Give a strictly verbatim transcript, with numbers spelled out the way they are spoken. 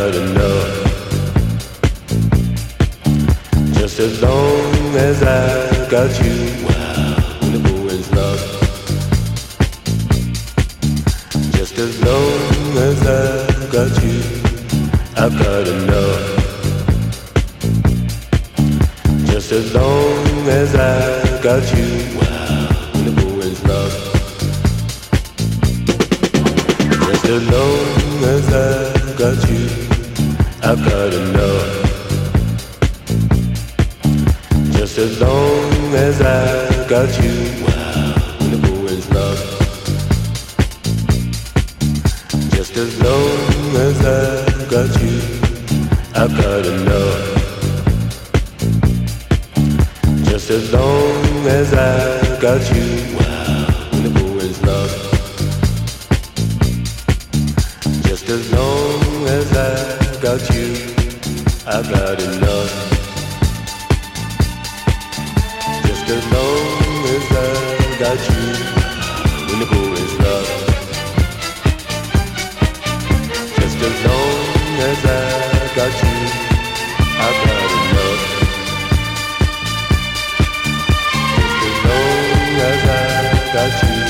got enough. Just as long as I got you, wow, when the going's rough. Just as long as I got you, I've got enough. Just as long as I got you, wow, when the going's rough. Just as long as I got you, I've got enough. Just as long as I got you, wow, when the going's rough. Just as long as I got you, I've got enough. Just as long as I got you, wow, when the going's rough. Just as long as I got you, I've got enough. Just as long as I got you, when the going's rough. Just as long as I got you, I've got enough. Just as long as I got you,